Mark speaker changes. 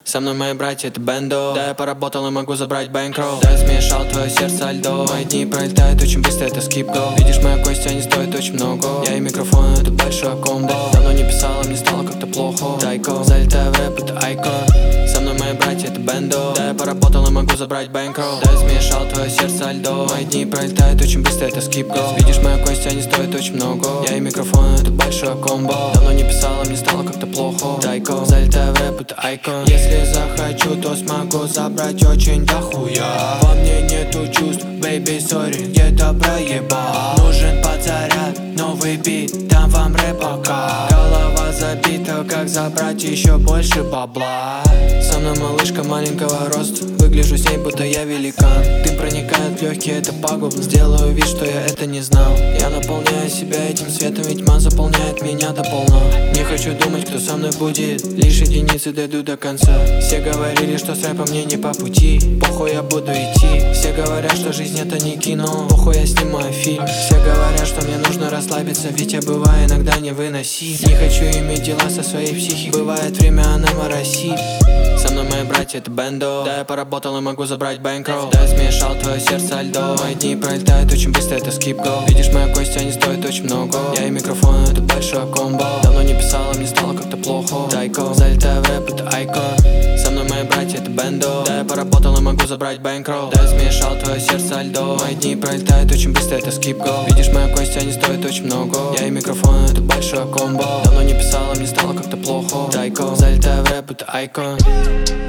Speaker 1: Со мной мои братья, это бендо. Да, я поработал и могу забрать бэнкролл. Да, я смешал твое сердце льдом. Мои дни пролетают очень быстро, это скип-го. Видишь, моя кость, они стоят очень много. Я и микрофон, это большое комбо. Давно не писала, мне стало как-то плохо. Дайко, залетаю в рэп, это айко. Со мной мои братья, это бендо. Да, я поработал и могу забрать бэнкролл. Да, я смешал твое сердце льдом. Мои дни пролетают очень быстро, это скип-го. Видишь, моя кость, они стоят очень много. Я и микрофон, это большое комбо. Давно не писала, мне стало как-то плохо. Дайко, залетаю в рэп, это айко. Если захочу, то смогу забрать очень дохуя. Во мне нету чувств, baby, sorry, где-то проебал. Нужен подзаряд, новый бит, дам вам рэп пока. Голова забита, как забрать еще больше бабла. Со мной малышка маленького роста, выгляжу с ней, будто я великан. Дым проникает в легкие, это пагубно. Сделаю вид, что я это не знал. Я наполняю себя этим светом, ведь тьма заполняет меня до полна. Не хочу думать, кто со мной будет, лишь единицы дойду до конца. Все говорили, что с рэпом мне не по пути. Похуй, я буду идти. Все говорят, что жизнь это не кино. Похуй, я снимаю фильм. Все говорят, что мне нужно расслабиться, ведь я бываю иногда невыносим. Не хочу иметь дела со своей психикой. Бывает время, она моросит. Со мной мои братья, это бендо. Да, я поработал и могу забрать бэнкролл. Да, я смешал твое сердце льдом. Мои дни пролетают очень быстро, это скип-го. Видишь, моя кость, они стоят очень много. Я и микрофон, это большое комбо. Давно не писала, мне стало как-то плохо. Дайко, залетаю в рэп, это айко. Со мной мои братья, это бендо. Да, я поработал и могу забрать бэнкролл. Да, я смешал твое сердце льдом. Мои дни пролетают очень быстро, это скип-го. Видишь, моя кость, они стоят очень много. Я и микрофон, это большое комбо. Давно не писала, мне стало как-то плохо. Дайко, залетаю в рэп, это айко.